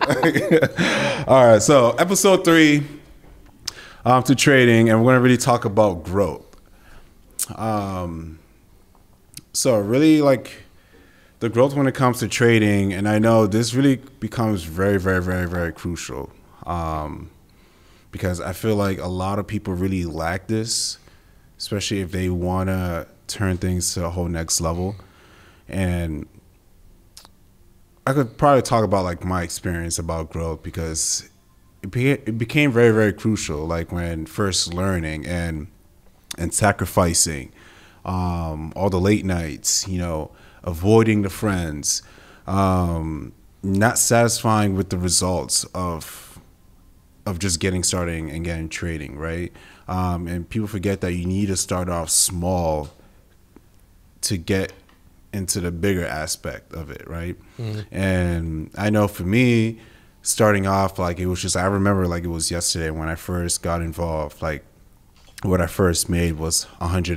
All right, so episode 3 to trading, and we're going to really talk about growth. So really like the growth when it comes to trading, and I know this really becomes very, very, very, very crucial because I feel like a lot of people really lack this, especially if they want to turn things to a whole next level. And I could probably talk about like my experience about growth because it became very, very crucial, like when first learning and sacrificing all the late nights, avoiding the friends, not satisfying with the results of just getting started and getting trading, right? And people forget that you need to start off small to get into the bigger aspect of it, right? Mm-hmm. And I know for me, starting off, like it was just, I remember like it was yesterday when I first got involved, like what I first made was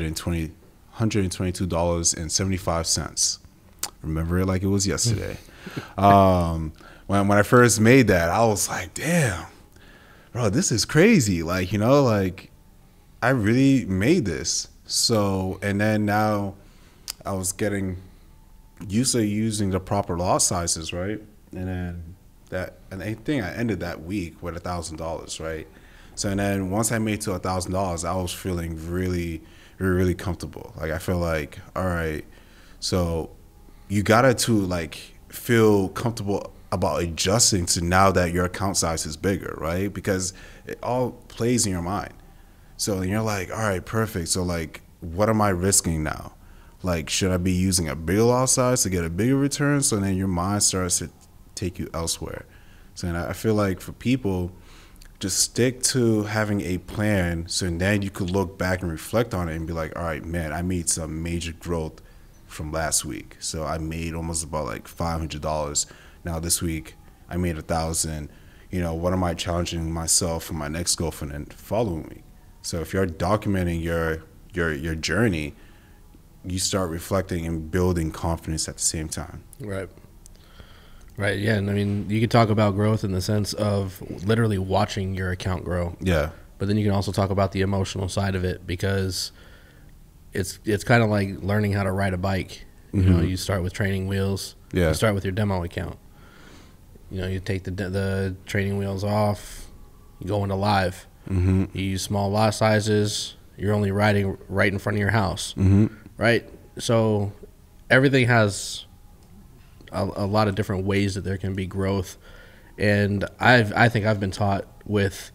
$122.75. Remember it like it was yesterday. When I first made that, I was like, damn, bro, this is crazy. Like, like I really made this. So, and then now I was getting used to using the proper lot sizes, right? And I think I ended that week with $1,000, right? So, and then once I made to $1,000, I was feeling really, really, really comfortable. Like I feel like, all right, so you gotta like feel comfortable about adjusting to now that your account size is bigger, right? Because it all plays in your mind. So you're like, all right, perfect. So like, what am I risking now? Like, should I be using a bigger lot size to get a bigger return? So then your mind starts to take you elsewhere. So I feel like for people, just stick to having a plan so then you could look back and reflect on it and be like, all right, man, I made some major growth from last week. So I made almost about like $500. Now this week I made $1,000. What am I challenging myself for my next goal for the following week? So if you're documenting your journey, you start reflecting and building confidence at the same time. Right. Right, yeah, and I mean, you could talk about growth in the sense of literally watching your account grow. Yeah. But then you can also talk about the emotional side of it because it's kind of like learning how to ride a bike. Mm-hmm. You start with training wheels. Yeah. You start with your demo account. You take the training wheels off. You go into live. Mm-hmm. You use small lot sizes. You're only riding right in front of your house. Mm-hmm. Right? So everything has a lot of different ways that there can be growth, and I think I've been taught with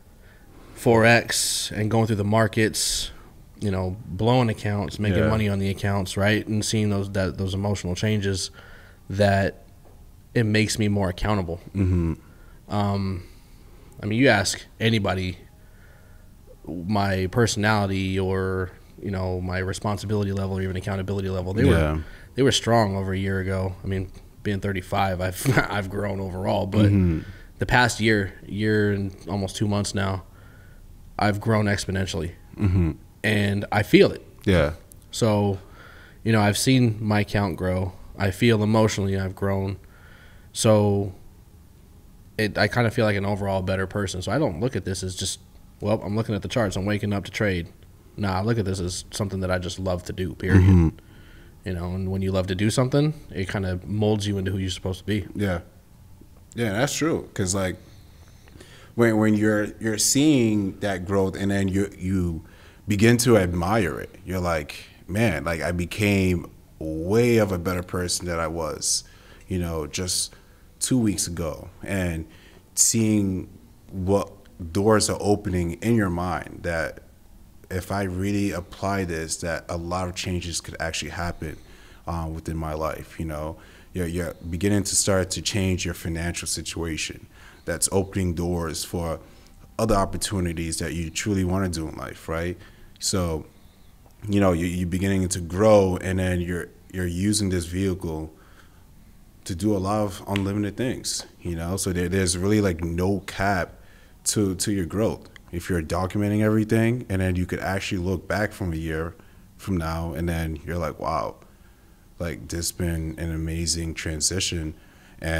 Forex and going through the markets, blowing accounts, making money on the accounts, right, and seeing those emotional changes, that it makes me more accountable. Mm-hmm. I mean, you ask anybody my personality or my responsibility level or even accountability level, they were strong over a year ago. I mean, being 35, I've grown overall, but the past year and almost 2 months now, I've grown exponentially, and I feel it. Yeah. So, I've seen my account grow. I feel emotionally I've grown. So, I kind of feel like an overall better person. So I don't look at this as just, well, I'm looking at the charts, I'm waking up to trade. Nah, I look at this as something that I just love to do, period. Mm-hmm. And when you love to do something, it kind of molds you into who you're supposed to be. Yeah. Yeah, that's true. Because like when you're seeing that growth and then you begin to admire it, you're like, man, like I became way of a better person than I was, just 2 weeks ago. And seeing what doors are opening in your mind that if I really apply this, that a lot of changes could actually happen within my life. You're beginning to start to change your financial situation. That's opening doors for other opportunities that you truly want to do in life, right? So, you're beginning to grow, and then you're using this vehicle to do a lot of unlimited things. So there's really like no cap to your growth. If you're documenting everything, and then you could actually look back from a year from now, and then you're like, wow, like this has been an amazing transition. And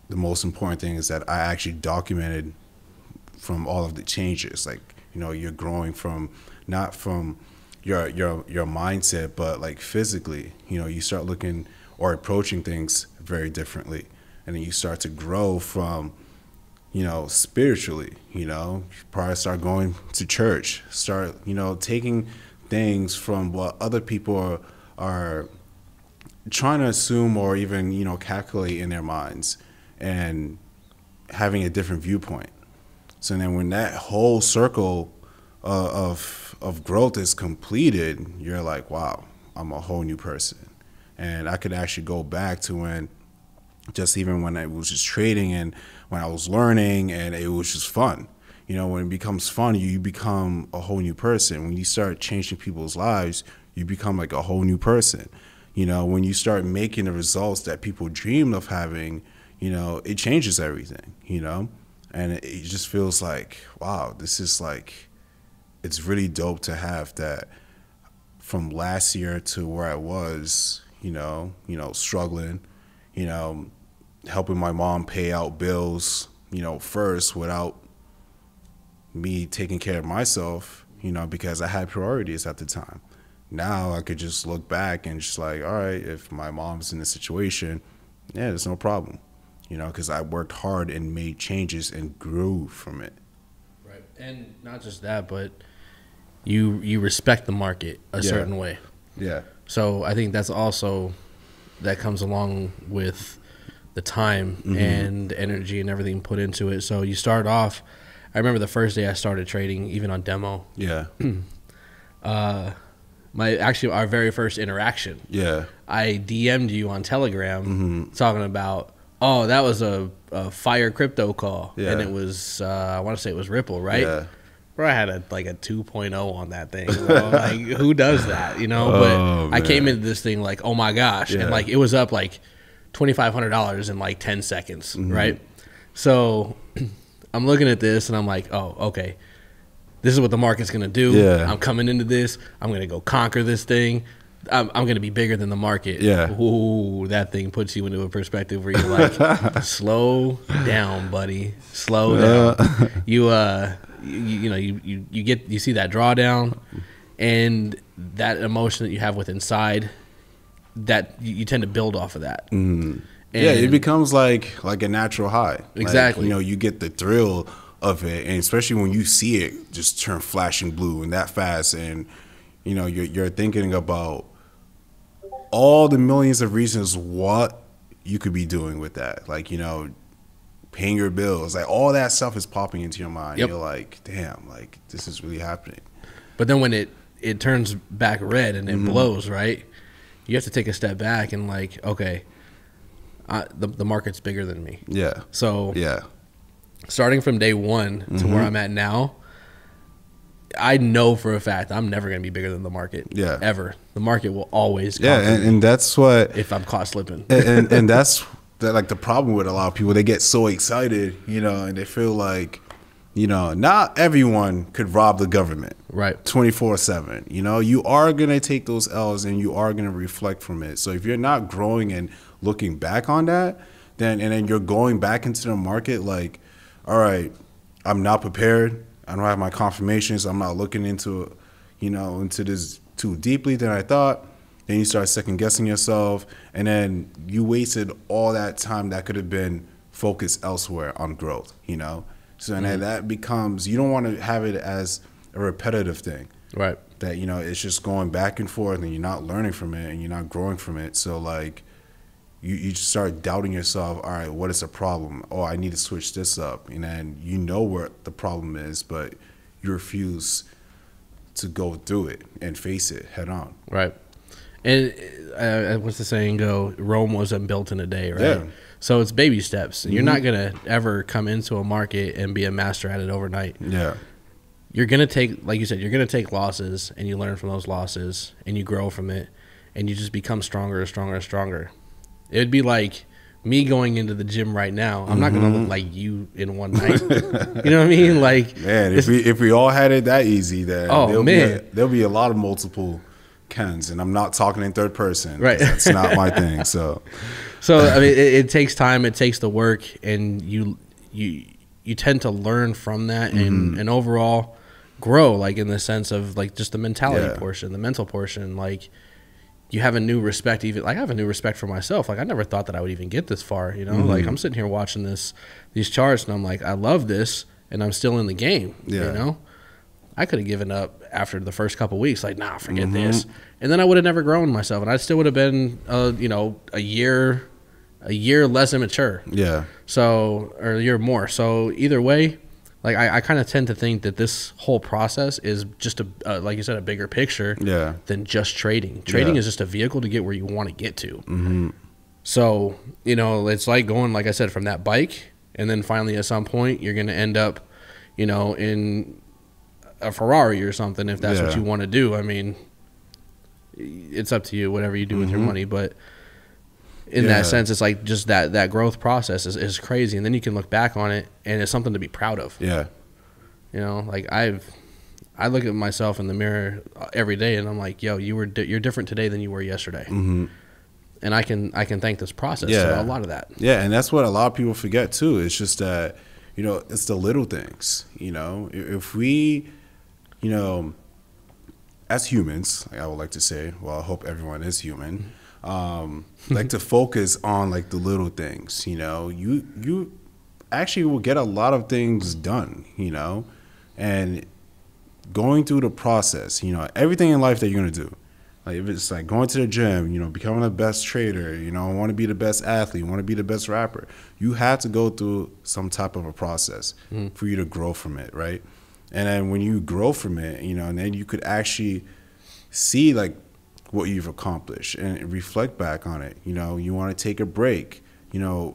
the most important thing is that I actually documented from all of the changes. Like, you know, you're growing from, not from your mindset, but like physically, you know, you start looking or approaching things very differently. And then you start to grow from, you know, spiritually, you know, you probably start going to church, start, you know, taking things from what other people are trying to assume or even, you know, calculate in their minds, and having a different viewpoint. So then when that whole circle of growth is completed, you're like, wow, I'm a whole new person. And I could actually go back to when, just even when I was just trading and when I was learning, and it was just fun. You know, when it becomes fun, you become a whole new person. When you start changing people's lives, you become like a whole new person. You know, when you start making the results that people dream of having, you know, it changes everything, you know? And it just feels like, wow, this is like, it's really dope to have that from last year to where I was, you know, struggling, you know, helping my mom pay out bills, you know, first without me taking care of myself, you know, because I had priorities at the time. Now I could just look back and just like, all right, if my mom's in a situation, yeah, there's no problem. You know, because I worked hard and made changes and grew from it. Right. And not just that, but you respect the market a certain way. Yeah. So I think that's also, that comes along with the time and energy and everything put into it. So you start off, I remember the first day I started trading, even on demo. Yeah. Our very first interaction. Yeah. I DM'd you on Telegram talking about, oh, that was a fire crypto call. Yeah. And it was, I want to say it was Ripple, right? Yeah. Bro, I had a 2.0 on that thing. Bro. Like, who does that, you know? But I came into this thing like, oh my gosh. Yeah. And like, it was up like $2,500 in like 10 seconds, right? So I'm looking at this and I'm like, oh, okay. This is what the market's going to do. Yeah. I'm coming into this. I'm going to go conquer this thing. I'm going to be bigger than the market. Yeah. Ooh, that thing puts you into a perspective where you're like, slow down, buddy. Slow down. You see that drawdown, and that emotion that you have with inside, that you tend to build off of that. And yeah, it becomes like a natural high. Exactly. Like, you know, you get the thrill of it, and especially when you see it just turn flashing blue and that fast, and you know, you're thinking about all the millions of reasons what you could be doing with that. Like, you know, paying your bills, like all that stuff is popping into your mind. Yep. You're like, damn, like this is really happening. But then when it turns back red and it blows, right? You have to take a step back and like, okay, the market's bigger than me. Yeah. So yeah, starting from day one to where I'm at now, I know for a fact I'm never going to be bigger than the market. Yeah. Ever. The market will always come. Yeah, and that's what, if I'm caught slipping. And that's like the problem with a lot of people. They get so excited, you know, and they feel like, you know, not everyone could rob the government. Right. 24/7. You know, you are going to take those L's and you are going to reflect from it. So if you're not growing and looking back on that, then you're going back into the market like, all right, I'm not prepared. I don't have my confirmations. I'm not looking into, you know, into this too deeply than I thought. Then you start second guessing yourself, and then you wasted all that time that could have been focused elsewhere on growth, you know? So and then that becomes, you don't want to have it as a repetitive thing. Right. That, you know, it's just going back and forth and you're not learning from it and you're not growing from it. So like you just start doubting yourself, all right, what is the problem? Oh, I need to switch this up. And then you know where the problem is, but you refuse to go through it and face it head on. Right. And what's the saying go? Rome wasn't built in a day, right? Yeah. So it's baby steps. You're not going to ever come into a market and be a master at it overnight. Yeah. You're going to take, like you said, you're going to take losses, and you learn from those losses, and you grow from it, and you just become stronger and stronger and stronger. It would be like me going into the gym right now. I'm not going to look like you in one night. You know what I mean? Like, man, if we all had it that easy, then there'll be a lot of multiple Kens, and I'm not talking in third person. Right. That's not my thing. So, So I mean, it takes time, it takes the work, and you tend to learn from that, and overall grow, like in the sense of like just the mentality portion, the mental portion. Like you have a new respect, even like I have a new respect for myself. Like I never thought that I would even get this far, you know. Like I'm sitting here watching these charts, and I'm like, I love this, and I'm still in the game. You know, I could have given up after the first couple of weeks, like, nah, forget this, and then I would have never grown myself, and I still would have been, you know, a year less immature. Yeah. So, or a year more. So either way, like I kind of tend to think that this whole process is just like you said, a bigger picture than just trading. Trading is just a vehicle to get where you want to get to. So, you know, it's like going, like I said, from that bike, and then finally at some point you're going to end up, you know, in a Ferrari or something, if that's what you want to do. I mean, it's up to you, whatever you do with your money, but in that sense, it's like just that growth process is crazy, and then you can look back on it, and it's something to be proud of. Yeah, you know, like I look at myself in the mirror every day, and I'm like, yo, you're different today than you were yesterday, and I can thank this process for a lot of that. Yeah, and that's what a lot of people forget too. It's just that, you know, it's the little things. You know, if we, you know, as humans, I would like to say, well, I hope everyone is human. Like to focus on like the little things, you know, you actually will get a lot of things done, you know, and going through the process, you know, everything in life that you're going to do, like if it's like going to the gym, you know, becoming the best trader, you know, want to be the best athlete, want to be the best rapper, you have to go through some type of a process for you to grow from it. Right. And then when you grow from it, you know, and then you could actually see like what you've accomplished and reflect back on it. You know, you want to take a break, you know,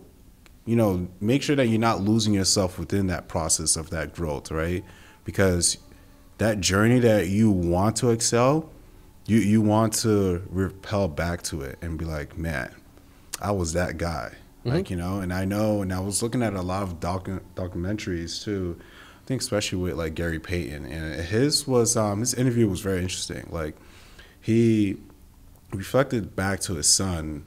make sure that you're not losing yourself within that process of that growth, right? Because that journey that you want to excel, you want to repel back to it and be like, man, I was that guy. Like, you know, and I was looking at a lot of documentaries too, I think especially with like Gary Payton, and his interview was very interesting. Like, he reflected back to his son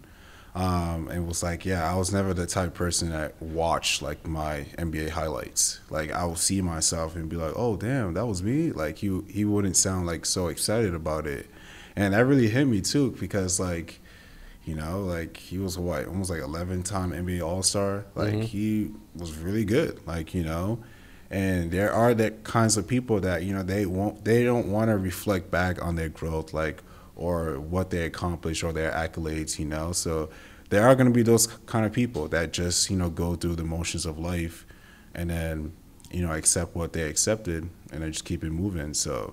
and was like, yeah, I was never the type of person that watched like my NBA highlights. Like I would see myself and be like, oh damn, that was me. Like he wouldn't sound like so excited about it. And that really hit me too, because like, you know, like he was almost like 11-time NBA All-Star. Like he was really good. Like, you know, and there are that kinds of people that, you know, they don't want to reflect back on their growth, like, or what they accomplished or their accolades, you know. So there are going to be those kind of people that just, you know, go through the motions of life and then, you know, accept what they accepted and then just keep it moving. So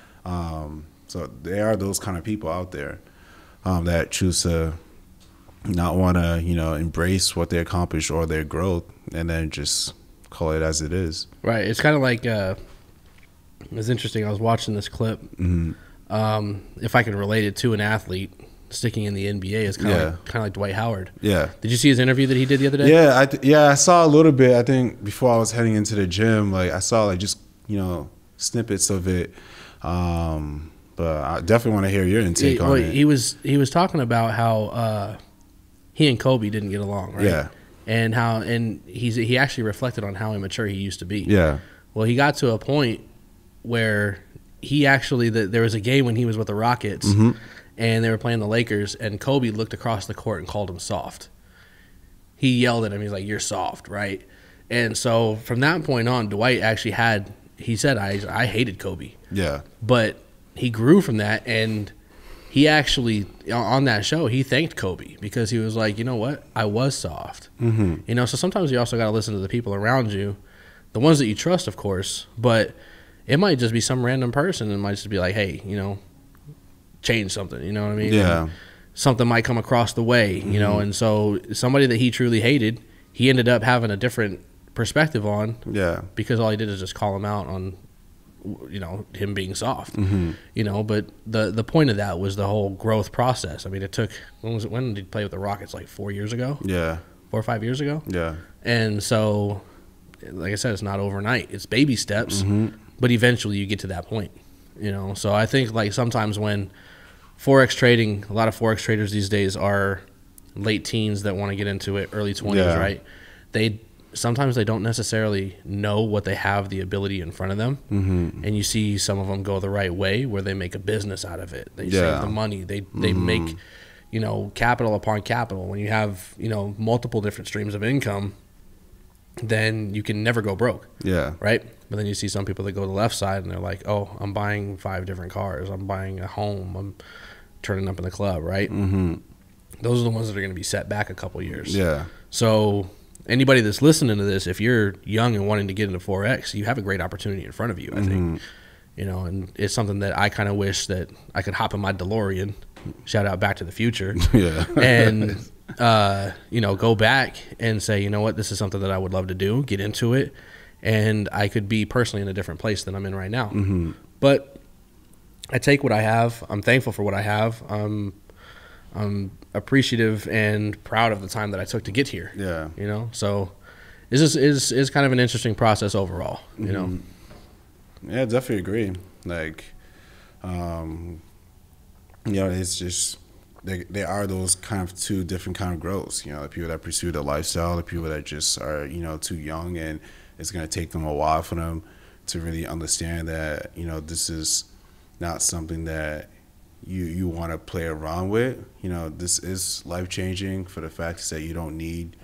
so there are those kind of people out there that choose to not want to, you know, embrace what they accomplished or their growth and then just call it as it is. Right. It's kind of like it's interesting. I was watching this clip. If I can relate it to an athlete sticking in the NBA, is kind of like Dwight Howard. Yeah. Did you see his interview that he did the other day? Yeah, I saw a little bit. I think before I was heading into the gym, like I saw like just, you know, snippets of it. But I definitely want to hear your intake on it. He was talking about how he and Kobe didn't get along, right? Yeah. And he actually reflected on how immature he used to be. Yeah. Well, he got to a point where he actually, there was a game when he was with the Rockets and they were playing the Lakers, and Kobe looked across the court and called him soft. He yelled at him. He's like, "You're soft," right? And so from that point on, Dwight actually he said, I hated Kobe. Yeah. But he grew from that, and he actually, on that show, he thanked Kobe because he was like, you know what? I was soft. You know, so sometimes you also got to listen to the people around you, the ones that you trust, of course, but it might just be some random person. It might just be like, hey, you know, change something, you know what I mean? Yeah. And something might come across the way, you know, and so somebody that he truly hated, he ended up having a different perspective on. Yeah. Because all he did is just call him out on, you know, him being soft, you know, but the point of that was the whole growth process. I mean, it took, when did he play with the Rockets? Like 4 years ago? Yeah. 4 or 5 years ago? Yeah. And so, like I said, it's not overnight. It's baby steps, but eventually you get to that point, you know? So I think like sometimes when Forex trading, a lot of Forex traders these days are late teens that want to get into it, early 20s, right? Sometimes they don't necessarily know what they have the ability in front of them. And you see some of them go the right way where they make a business out of it. They save the money. They make, you know, capital upon capital. When you have, you know, multiple different streams of income, then you can never go broke. Right? But then you see some people that go to the left side and they're like, oh, I'm buying 5 different cars. I'm buying a home. I'm turning up in the club, right? Those are the ones that are going to be set back a couple years. So anybody that's listening to this, if you're young and wanting to get into Forex, you have a great opportunity in front of you, I think. You know, and it's something that I kind of wish that I could hop in my DeLorean, shout out Back to the Future, and, you know, go back and say, you know what, this is something that I would love to do, get into it, and I could be personally in a different place than I'm in right now. But I take what I have. I'm thankful for what I have. I'm appreciative and proud of the time that I took to get here. You know, so this is kind of an interesting process overall, you know. Yeah, definitely agree. Like, you know, it's just there are those kind of two different kind of growths. You know, the people that pursue the lifestyle, the people that just are, you know, too young, and it's going to take them a while for them to really understand that, you know, this is not something that you want to play around with. You know, this is life-changing for the fact that you don't need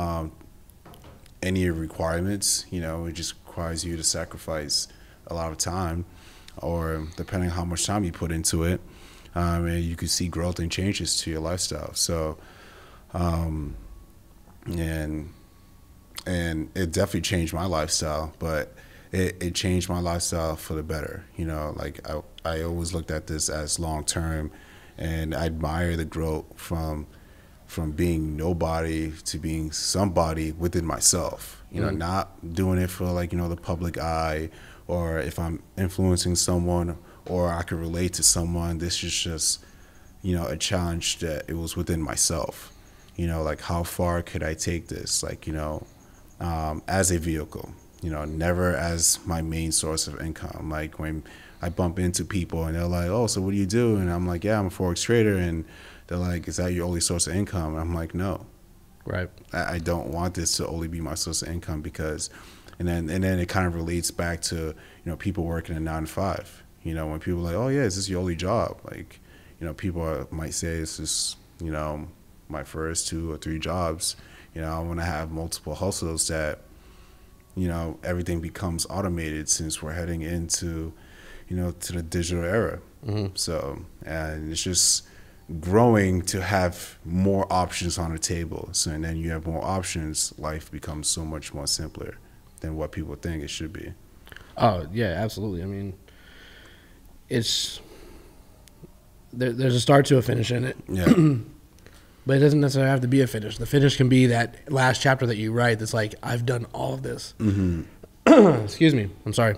any requirements. You know, it just requires you to sacrifice a lot of time, or depending on how much time you put into it, and you can see growth and changes to your lifestyle. So, and it definitely changed my lifestyle, but it changed my lifestyle for the better. You know, like I always looked at this as long term, and I admire the growth from being nobody to being somebody within myself. You know, not doing it for, like, you know, the public eye, or if I'm influencing someone or I could relate to someone. This is just, you know, a challenge that it was within myself. You know, like, how far could I take this? Like, you know, as a vehicle, you know, never as my main source of income. Like, when I bump into people and they're like, oh, so what do you do? And I'm like, yeah, I'm a Forex trader. And they're like, is that your only source of income? And I'm like, no. Right. I don't want this to only be my source of income, because, and then it kind of relates back to, you know, people working a 9 to 5. You know, when people are like, oh yeah, is this your only job? Like, you know, people might say this is, you know, my first 2 or 3 jobs. You know, I want to have multiple hustles that, you know, everything becomes automated, since we're heading into, you know, to the digital era. So, and it's just growing to have more options on the table. So, and then you have more options, life becomes so much more simpler than what people think it should be. Oh yeah, absolutely. I mean, it's there's a start to a finish in it. Yeah. But it doesn't necessarily have to be a finish. The finish can be that last chapter that you write that's like, I've done all of this. Excuse me. I'm sorry.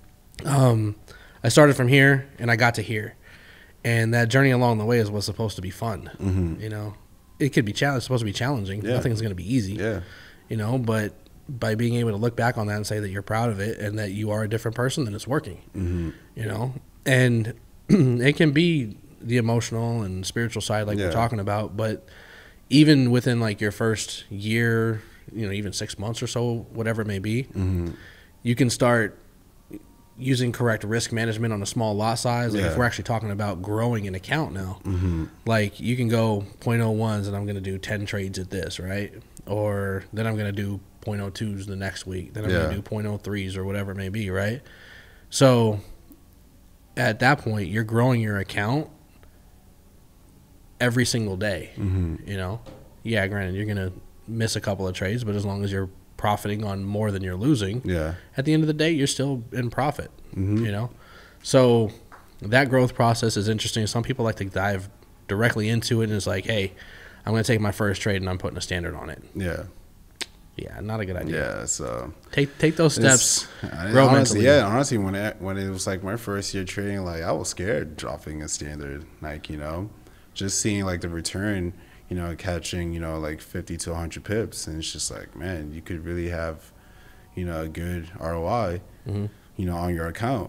I started from here and I got to here. And that journey along the way is what's supposed to be fun. You know, it could be supposed to be challenging. Nothing's going to be easy. You know, but by being able to look back on that and say that you're proud of it and that you are a different person, then it's working. You know, and it can be the emotional and spiritual side like we're talking about, but even within like your first year, you know, even 6 months or so, whatever it may be, you can start using correct risk management on a small lot size. Like if we're actually talking about growing an account now, like you can go 0.01s and I'm going to do 10 trades at this, right? Or then I'm going to do 0.02s the next week. Then I'm going to do 0.03s or whatever it may be, right? So at that point, you're growing your account every single day. You know, yeah, granted, you're going to miss a couple of trades, but as long as you're profiting on more than you're losing, at the end of the day, you're still in profit. You know, so that growth process is interesting. Some people like to dive directly into it and it's like, hey, I'm going to take my first trade and I'm putting a standard on it. Yeah, not a good idea. Yeah, so take those steps. Grow honestly, honestly, when it was like my first year trading, like I was scared dropping a standard. Like, you know, just seeing like the return, you know, catching, you know, like 50 to 100 pips, and it's just like, man, you could really have, you know, a good ROI, you know, on your account.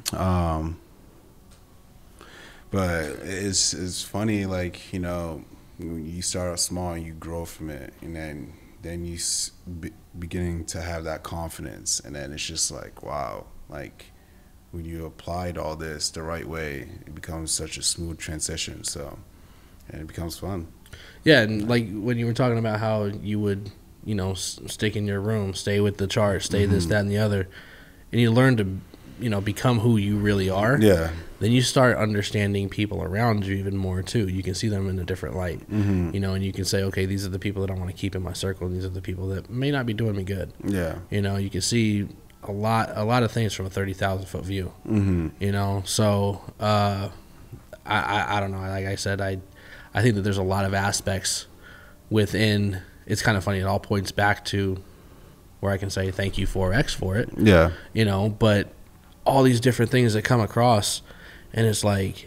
But it's funny, like, you know, you start out small and you grow from it, and then you beginning to have that confidence, and then it's just like, wow, like when you applied all this the right way, it becomes such a smooth transition. So, and it becomes fun. Yeah, and like when you were talking about how you would, you know, stick in your room, stay with the chart, stay this, that, and the other, and you learn to, you know, become who you really are. Yeah. Then you start understanding people around you even more too. You can see them in a different light, you know, and you can say, okay, these are the people that I want to keep in my circle, and these are the people that may not be doing me good. Yeah. You know, you can see a lot of things from a 30,000-foot view. You know, so I don't know. Like I said, I think that there's a lot of aspects within. It's kind of funny. It all points back to where I can say thank you 4X for it. Yeah. You know, but all these different things that come across, and it's like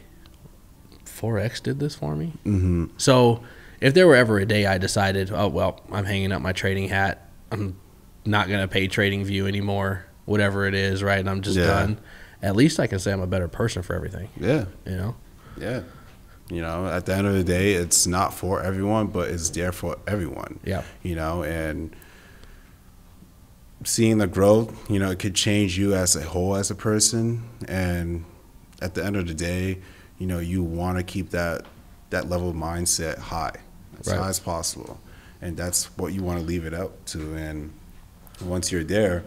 4X did this for me. So if there were ever a day I decided, oh well, I'm hanging up my trading hat, I'm not gonna pay TradingView anymore, whatever it is, right? And I'm just done. At least I can say I'm a better person for everything. Yeah. You know. Yeah. You know, at the end of the day, it's not for everyone, but it's there for everyone. Yeah. You know, and seeing the growth, you know, it could change you as a whole as a person. And at the end of the day, you know, you want to keep that level of mindset high, as high as possible. And that's what you want to leave it up to. And once you're there,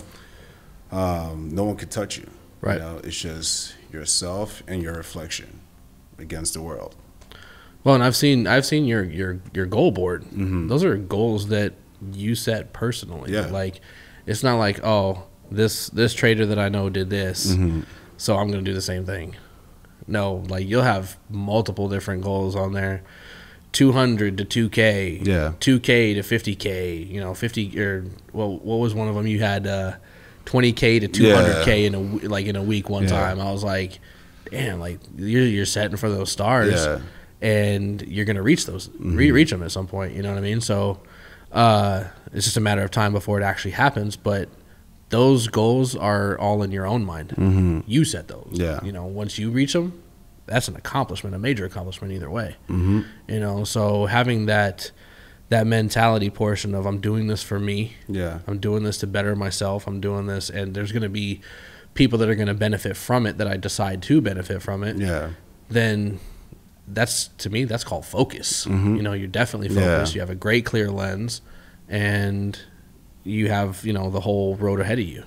no one can touch you. Right. You know, it's just yourself and your reflection against the world. Well, and I've seen your goal board. Those are goals that you set personally. Yeah. Like, it's not like, oh, this trader that I know did this, so I'm going to do the same thing. No, like you'll have multiple different goals on there. 200 to 2K. Yeah. 2K to 50K. You know, 50 or well, what was one of them? You had 20K to 200K in a week one time. I was like, damn, like you're setting for those stars. Yeah. And you're going to reach those, reach them at some point. You know what I mean? So it's just a matter of time before it actually happens. But those goals are all in your own mind. You set those. Yeah. You know, once you reach them, that's an accomplishment, a major accomplishment either way. You know, so having that mentality portion of I'm doing this for me. Yeah. I'm doing this to better myself. I'm doing this, and there's going to be people that are going to benefit from it that I decide to benefit from it. Yeah. Then that's, to me, that's called focus. You know, you're definitely focused. You have a great clear lens, and you have, you know, the whole road ahead of you.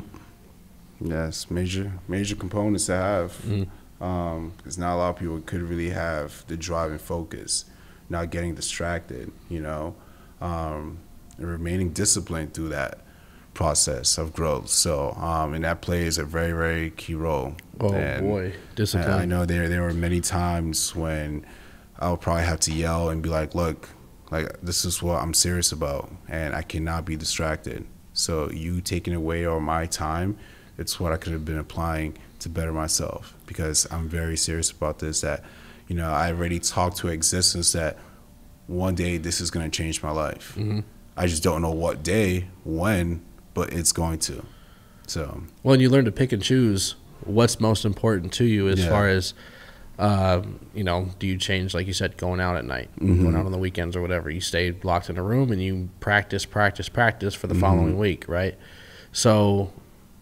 Yes, major components to have. Because not a lot of people could really have the drive and focus, not getting distracted, you know, and remaining disciplined through that process of growth. So, and that plays a very, very key role. Oh, and boy, discipline. I know there were many times when I would probably have to yell and be like, look, like this is what I'm serious about, and I cannot be distracted. So you taking away all my time, it's what I could have been applying to better myself, because I'm very serious about this, that, you know, I already talked to existence that one day this is going to change my life. I just don't know what day, when, but it's going to. So, well, and you learn to pick and choose what's most important to you as far as, you know, do you change, like you said, going out at night, going out on the weekends or whatever. You stay locked in a room and you practice for the following week, right? So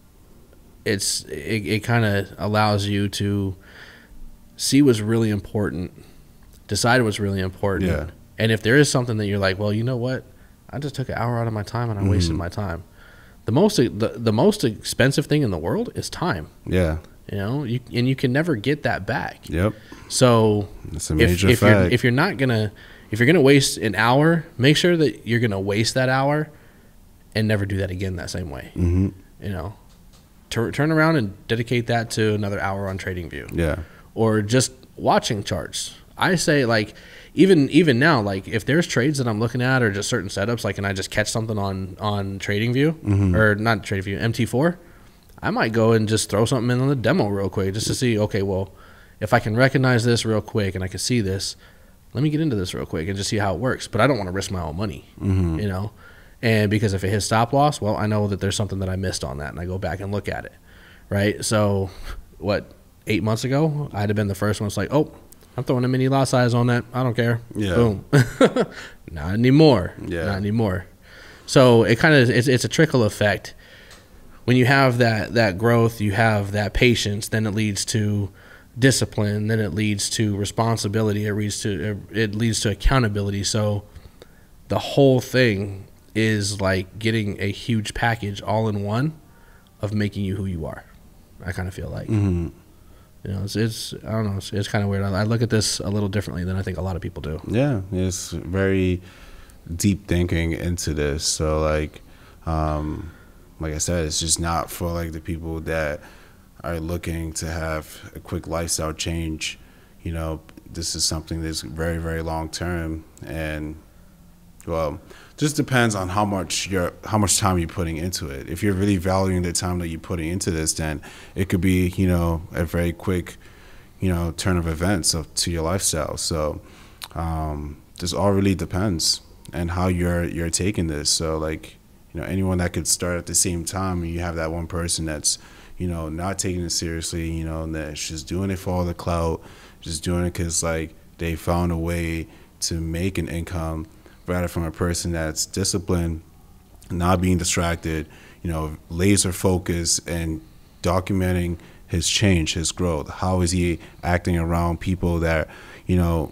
it kind of allows you to see what's really important, decide what's really important. Yeah. And if there is something that you're like, well, you know what, I just took an hour out of my time and I wasted my time. The most expensive thing in the world is time. Yeah. You know, you can never get that back. Yep. So it's a major fact. If you're gonna waste an hour, make sure that you're gonna waste that hour and never do that again that same way. You know, turn around and dedicate that to another hour on TradingView. Yeah. Or just watching charts. I say, like, even now, like if there's trades that I'm looking at or just certain setups, like, and I just catch something on TradingView or not TradingView, MT4, I might go and just throw something in on the demo real quick just to see, okay, well, if I can recognize this real quick and I can see this, let me get into this real quick and just see how it works. But I don't want to risk my own money, you know? And because if it hits stop loss, well, I know that there's something that I missed on that, and I go back and look at it, right? So, 8 months ago, I'd have been the first one that's like, oh, I'm throwing a mini lot size on that. I don't care. Yeah. Boom. Not anymore. Yeah. Not anymore. So it kind of it's a trickle effect. When you have that growth, you have that patience, then it leads to discipline, then it leads to responsibility, it leads to accountability. So the whole thing is like getting a huge package all in one of making you who you are. I kind of feel like. Mm-hmm. You know, it's I don't know, it's kind of weird. I look at this a little differently than I think a lot of people do. Yeah, it's very deep thinking into this. So like I said, it's just not for like the people that are looking to have a quick lifestyle change. You know, this is something that's very, very long term, and well, just depends on how much time you're putting into it. If you're really valuing the time that you're putting into this, then it could be, you know, a very quick, you know, turn of events to your lifestyle. So this all really depends on how you're taking this. So like, you know, anyone that could start at the same time, and you have that one person that's, you know, not taking it seriously, you know, and that's just doing it for all the clout, just doing it because like they found a way to make an income, rather from a person that's disciplined, not being distracted, you know, laser focused and documenting his change, his growth. How is he acting around people that, you know,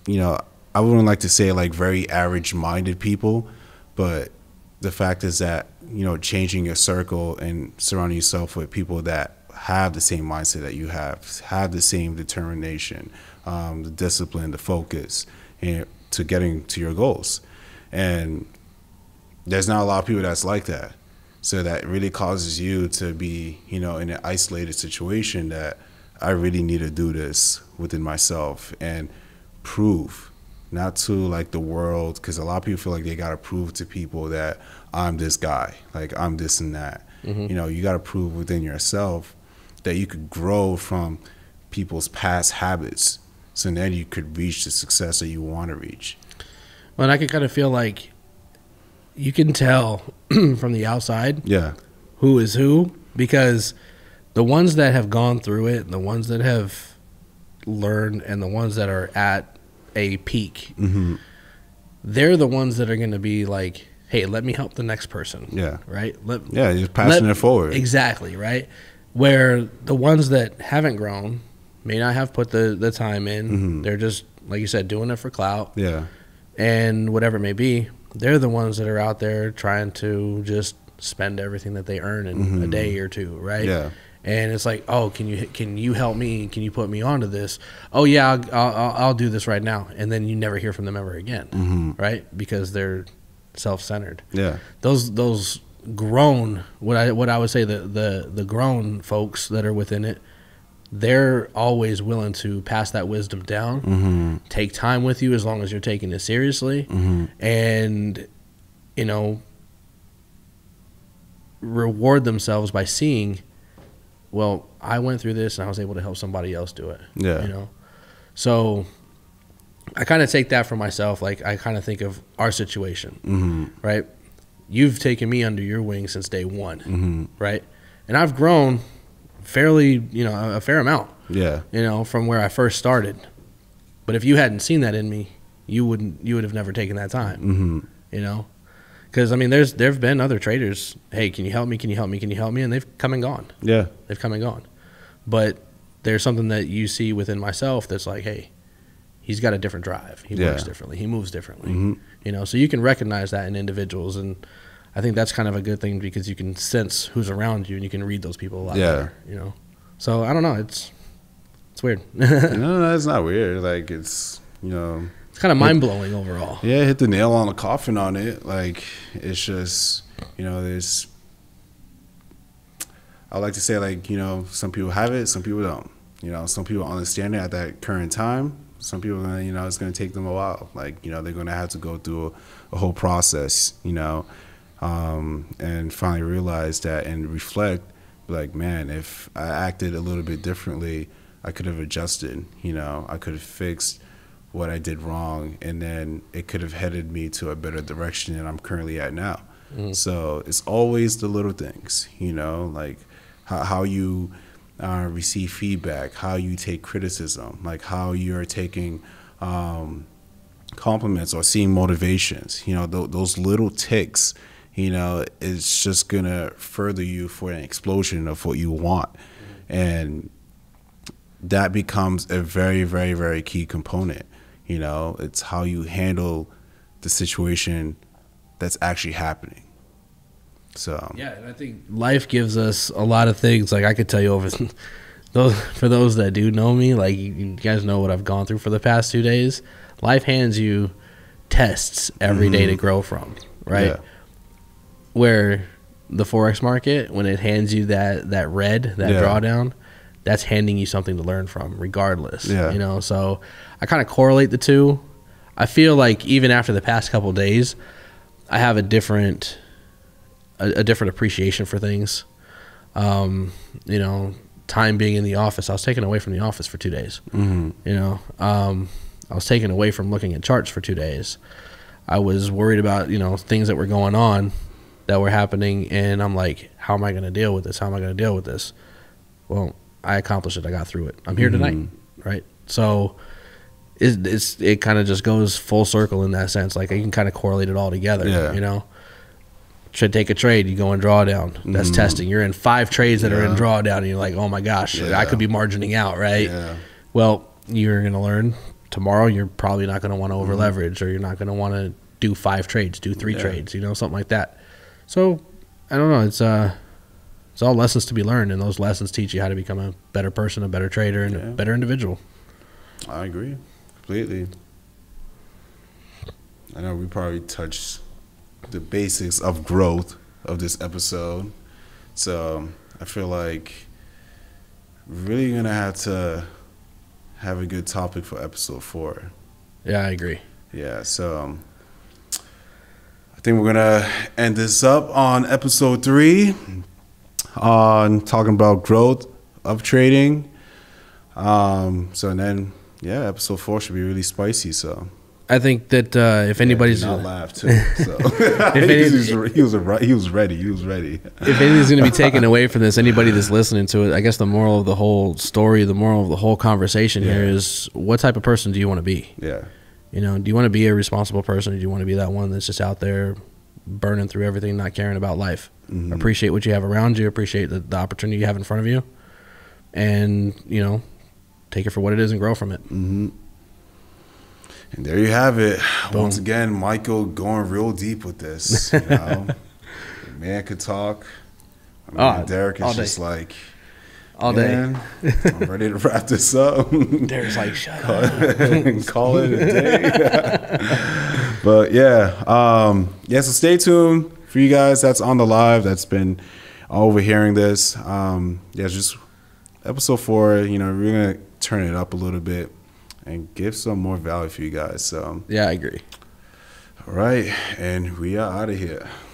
I wouldn't like to say like very average minded people, but the fact is that, you know, changing your circle and surrounding yourself with people that have the same mindset that you have the same determination, the discipline, the focus, and to getting to your goals. And there's not a lot of people that's like that. So that really causes you to be, you know, in an isolated situation that I really need to do this within myself and prove, not to like the world, because a lot of people feel like they got to prove to people that I'm this guy, like I'm this and that. Mm-hmm. You know, you got to prove within yourself that you could grow from people's past habits, so then you could reach the success that you want to reach. Well, and I can kind of feel like you can tell from the outside, yeah, who is who, because the ones that have gone through it, the ones that have learned, and the ones that are at a peak, mm-hmm. they're the ones that are going to be like, hey, let me help the next person. Yeah. Right? You're passing it forward. Exactly, right? Where the ones that haven't grown may not have put the time in. Mm-hmm. They're just, like you said, doing it for clout. Yeah. And whatever it may be, they're the ones that are out there trying to just spend everything that they earn in mm-hmm. a day or two, right? Yeah. And it's like, oh, can you help me? Can you put me onto this? Oh yeah, I'll do this right now. And then you never hear from them ever again, mm-hmm. right? Because they're self-centered. Yeah. Those grown, what I would say the grown folks that are within it, they're always willing to pass that wisdom down, mm-hmm. take time with you as long as you're taking it seriously, mm-hmm. and, you know, reward themselves by seeing, well, I went through this and I was able to help somebody else do it. Yeah. You know? So I kind of take that for myself. Like, I kind of think of our situation, mm-hmm. right? You've taken me under your wing since day one, mm-hmm. right? And I've grown fairly, you know, a fair amount. Yeah. You know, from where I first started. But if you hadn't seen that in me, you would have never taken that time. Mm-hmm. You know? Because, I mean, there've been other traders, hey, can you help me? Can you help me? Can you help me? And they've come and gone. Yeah. They've come and gone. But there's something that you see within myself that's like, hey, he's got a different drive. He works differently. He moves differently. Mm-hmm. You know, so you can recognize that in individuals, and I think that's kind of a good thing because you can sense who's around you and you can read those people a lot better, you know. So I don't know, it's weird. No, it's not weird. Like, it's, you know, it's kind of mind-blowing overall. Yeah, hit the nail on the coffin on it. Like, it's just, you know, I like to say, like, you know, some people have it, some people don't. You know, some people understand it at that current time. Some people, you know, it's going to take them a while. Like, you know, they're going to have to go through a whole process, you know, and finally realize that and reflect, like, man, if I acted a little bit differently, I could have adjusted, you know, I could have fixed what I did wrong, and then it could have headed me to a better direction than I'm currently at now. Mm-hmm. So it's always the little things, you know, like how you receive feedback, how you take criticism, like how you're taking compliments or seeing motivations. You know, those little ticks, you know, it's just gonna further you for an explosion of what you want. And that becomes a very, very, very key component. You know, it's how you handle the situation that's actually happening. So yeah, and I think life gives us a lot of things. Like I could tell you over for those that do know me, like you guys know what I've gone through for the past 2 days. Life hands you tests every day to grow from, right? Yeah. Where the Forex market, when it hands you that red, that drawdown, that's handing you something to learn from regardless. Yeah. You know, so I kind of correlate the two. I feel like even after the past couple of days, I have a different appreciation for things. You know, time being in the office, I was taken away from the office for 2 days. You know, I was taken away from looking at charts for 2 days. I was worried about, you know, things that were going on that were happening, and I'm like, how am I going to deal with this? How am I going to deal with this? Well, I accomplished it. I got through it. I'm here tonight, right? So it kind of just goes full circle in that sense. Like you can kind of correlate it all together. You know, should take a trade, you go in drawdown. That's testing. You're in 5 trades that are in drawdown, and you're like, oh my gosh, I could be margining out, right? Well, you're going to learn tomorrow. You're probably not going to want to over leverage, or you're not going to want to do 5 trades, do 3 trades, you know, something like that. So I don't know. It's all lessons to be learned, and those lessons teach you how to become a better person, a better trader, and a better individual. I agree completely. I know we probably touched the basics of growth of this episode, so I feel like we're really gonna have to have a good topic for episode 4. Yeah, I agree. Yeah, so I think we're gonna end this up on episode 3 on talking about growth of trading. So then, yeah, episode 4 should be really spicy. So I think that if anybody's not laugh too, so he was ready. If anything's going to be taken away from this, anybody that's listening to it, I guess the moral of the whole story, the moral of the whole conversation here is: what type of person do you want to be? Yeah, you know, do you want to be a responsible person, or do you want to be that one that's just out there burning through everything, not caring about life? Appreciate what you have around you, appreciate the opportunity you have in front of you, and, you know, take it for what it is and grow from it. And there you have it. Boom. Once again, Michael going real deep with this. You know, the man could talk. I mean, Derek is just like, all day. I'm ready to wrap this up. Derek's like, shut up. Call it a day. But yeah, so stay tuned for you guys that's on the live, that's been overhearing this. Just episode 4, you know, we're going to turn it up a little bit and give some more value for you guys. So yeah, I agree. All right, and we are out of here.